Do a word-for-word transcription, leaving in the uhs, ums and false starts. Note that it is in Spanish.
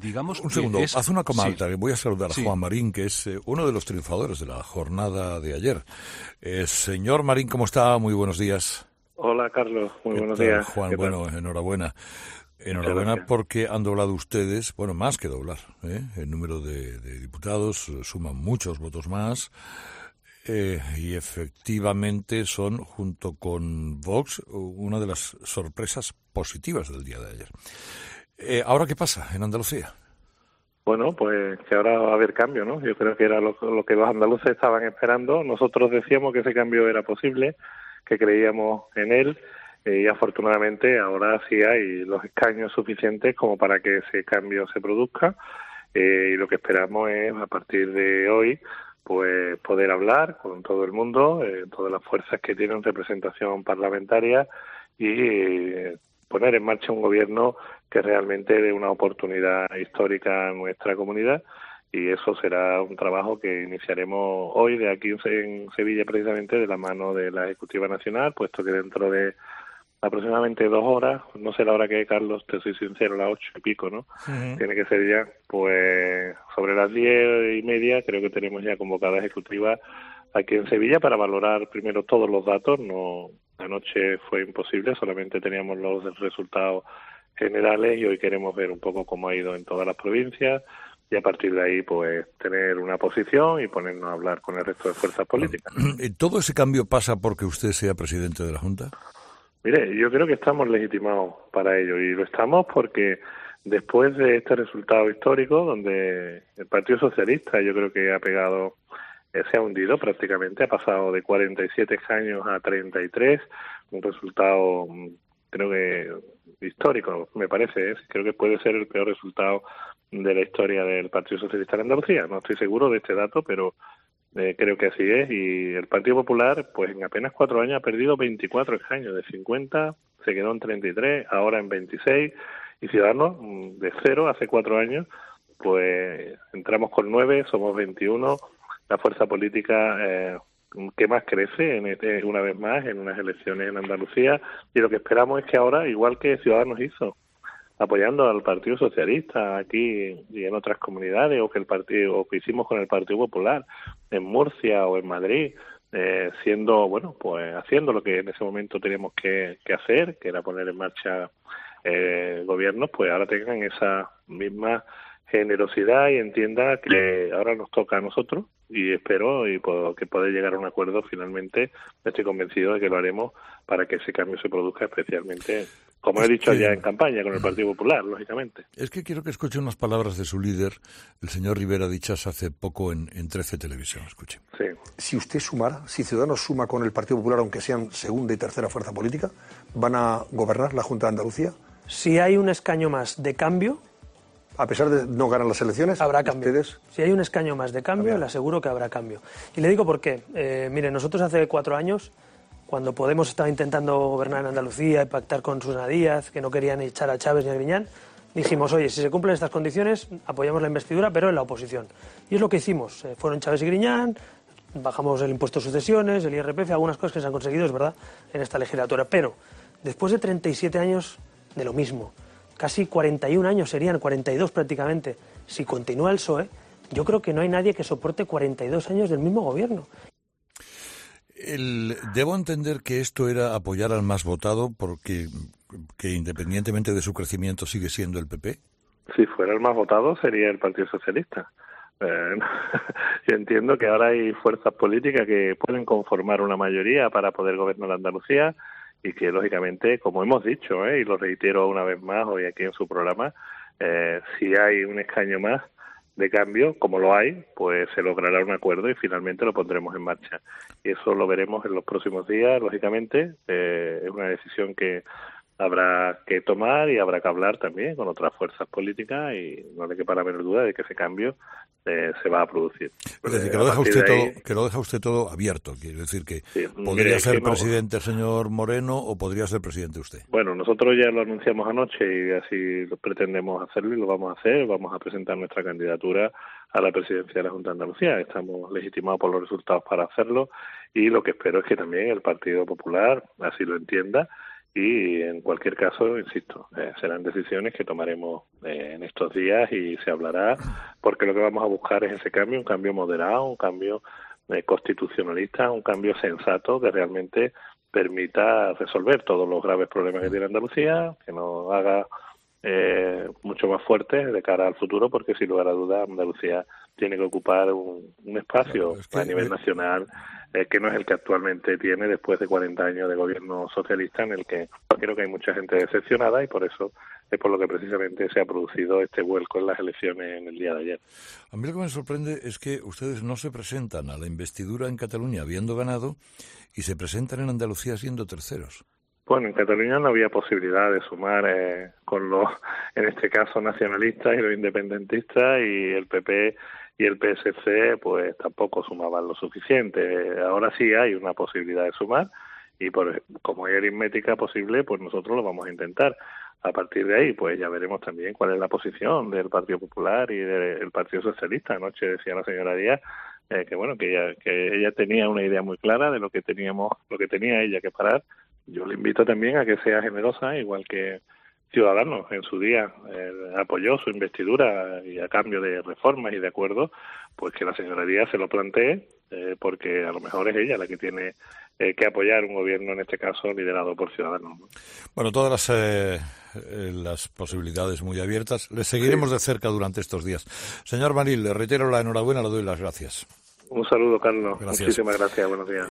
digamos... Un segundo, es... haz una coma sí. alta, que voy a saludar sí. a Juan Marín, que es eh, uno de los triunfadores de la jornada de ayer. Eh, señor Marín, ¿cómo está? Muy buenos días. Hola, Carlos. Muy buenos tal, días. Juan, bueno, enhorabuena. Enhorabuena porque han doblado ustedes, bueno, más que doblar, ¿eh? El número de, de diputados, suman muchos votos más. Eh, y efectivamente son, junto con Vox, una de las sorpresas positivas del día de ayer. Eh, ¿Ahora qué pasa en Andalucía? Bueno, pues que ahora va a haber cambio, ¿no? Yo creo que era lo, lo que los andaluces estaban esperando. Nosotros decíamos que ese cambio era posible, que creíamos en él, eh, y afortunadamente ahora sí hay los escaños suficientes como para que ese cambio se produzca. Eh, y lo que esperamos es, a partir de hoy, pues poder hablar con todo el mundo, eh, todas las fuerzas que tienen representación parlamentaria y eh, poner en marcha un gobierno que realmente dé una oportunidad histórica a nuestra comunidad, y eso será un trabajo que iniciaremos hoy de aquí en Sevilla, precisamente de la mano de la Ejecutiva Nacional, puesto que dentro de aproximadamente dos horas, no sé la hora que es, Carlos, te soy sincero, las ocho y pico, ¿no? Uh-huh. Tiene que ser ya, pues sobre las diez y media creo que tenemos ya convocada ejecutiva aquí en Sevilla para valorar primero todos los datos. No, anoche fue imposible, solamente teníamos los resultados generales y hoy queremos ver un poco cómo ha ido en todas las provincias y a partir de ahí pues tener una posición y ponernos a hablar con el resto de fuerzas políticas. ¿Todo ese cambio pasa porque usted sea presidente de la Junta? Mire, yo creo que estamos legitimados para ello y lo estamos porque después de este resultado histórico donde el Partido Socialista yo creo que ha pegado, eh, se ha hundido prácticamente, ha pasado de cuarenta y siete escaños a treinta y tres, un resultado creo que histórico, me parece, ¿eh? Creo que puede ser el peor resultado de la historia del Partido Socialista en Andalucía. No estoy seguro de este dato, pero Eh, creo que así es, y el Partido Popular pues en apenas cuatro años ha perdido veinticuatro escaños, de cincuenta se quedó en treinta y tres, ahora en veintiséis, y Ciudadanos de cero hace cuatro años pues entramos con nueve, somos veintiuno, la fuerza política eh, que más crece en este, una vez más en unas elecciones en Andalucía, y lo que esperamos es que ahora, igual que Ciudadanos hizo apoyando al Partido Socialista aquí y en otras comunidades, o que el partido, o que hicimos con el Partido Popular en Murcia o en Madrid, eh, siendo, bueno, pues haciendo lo que en ese momento teníamos que, que hacer, que era poner en marcha eh, gobiernos, pues ahora tengan esa misma generosidad y entienda que ahora nos toca a nosotros, y espero y puedo, que poder llegar a un acuerdo finalmente. Estoy convencido de que lo haremos para que ese cambio se produzca, especialmente, como he dicho ya en campaña, con el Partido Popular, lógicamente. Es que quiero que escuche unas palabras de su líder, el señor Rivera, dichas hace poco en, en trece Televisión. Escuche. Sí. Si usted sumara, si Ciudadanos suma con el Partido Popular, aunque sean segunda y tercera fuerza política, ¿van a gobernar la Junta de Andalucía? Si hay un escaño más de cambio... A pesar de no ganar las elecciones, habrá cambio. ¿Ustedes? Si hay un escaño más de cambio, habrá. Le aseguro que habrá cambio. Y le digo por qué. Eh, mire, nosotros hace cuatro años, cuando Podemos estaba intentando gobernar en Andalucía y pactar con Susana Díaz, que no querían echar a Chávez ni a Griñán, dijimos, oye, si se cumplen estas condiciones, apoyamos la investidura, pero en la oposición. Y es lo que hicimos. Eh, fueron Chávez y Griñán, bajamos el impuesto de sucesiones, el I R P F, algunas cosas que se han conseguido, es verdad, en esta legislatura. Pero después de treinta y siete años de lo mismo, casi cuarenta y un años serían, cuarenta y dos prácticamente, si continúa el P S O E, yo creo que no hay nadie que soporte cuarenta y dos años del mismo gobierno. El, debo entender que esto era apoyar al más votado porque que independientemente de su crecimiento sigue siendo el P P. Si fuera el más votado sería el Partido Socialista. Eh, yo entiendo que ahora hay fuerzas políticas que pueden conformar una mayoría para poder gobernar Andalucía, y que, lógicamente, como hemos dicho, ¿eh? y lo reitero una vez más hoy aquí en su programa, eh, si hay un escaño más de cambio, como lo hay, pues se logrará un acuerdo y finalmente lo pondremos en marcha. Y eso lo veremos en los próximos días, lógicamente. Eh, es una decisión que habrá que tomar y habrá que hablar también con otras fuerzas políticas, y no le quepa la menor duda de que ese cambio eh, se va a producir. Es decir, que lo deja usted todo, que lo deja usted todo abierto, quiere decir que sí, podría ser presidente el señor Moreno o podría ser presidente usted. Bueno, nosotros ya lo anunciamos anoche y así lo pretendemos hacerlo y lo vamos a hacer. Vamos a presentar nuestra candidatura a la presidencia de la Junta de Andalucía. Estamos legitimados por los resultados para hacerlo, y lo que espero es que también el Partido Popular así lo entienda y en cualquier caso, insisto, eh, serán decisiones que tomaremos eh, en estos días y se hablará, porque lo que vamos a buscar es ese cambio, un cambio moderado, un cambio eh, constitucionalista, un cambio sensato que realmente permita resolver todos los graves problemas que tiene Andalucía, que nos haga eh, mucho más fuerte de cara al futuro, porque sin lugar a dudas Andalucía tiene que ocupar un, un espacio claro, es que, a nivel nacional eh, que no es el que actualmente tiene después de cuarenta años de gobierno socialista, en el que creo que hay mucha gente decepcionada, y por eso es por lo que precisamente se ha producido este vuelco en las elecciones en el día de ayer. A mí lo que me sorprende es que ustedes no se presentan a la investidura en Cataluña habiendo ganado y se presentan en Andalucía siendo terceros. Bueno, en Cataluña no había posibilidad de sumar eh, con los, en este caso, nacionalistas y los independentistas, y el P P y el P S C pues tampoco sumaban lo suficiente. Ahora sí hay una posibilidad de sumar, y por, como hay aritmética posible, pues nosotros lo vamos a intentar. A partir de ahí, pues ya veremos también cuál es la posición del Partido Popular y del Partido Socialista. Anoche decía la señora Díaz eh, que bueno que ella, que ella tenía una idea muy clara de lo que teníamos, lo que tenía ella que parar. Yo le invito también a que sea generosa, igual que Ciudadanos en su día eh, apoyó su investidura y a cambio de reformas y de acuerdos, pues que la señora Díaz se lo plantee, eh, porque a lo mejor es ella la que tiene eh, que apoyar un gobierno, en este caso liderado por Ciudadanos. Bueno, todas las, eh, las posibilidades muy abiertas. Les seguiremos sí. de cerca durante estos días. Señor Maril, le reitero la enhorabuena, le doy las gracias. Un saludo, Carlos. Gracias. Muchísimas gracias. Buenos días.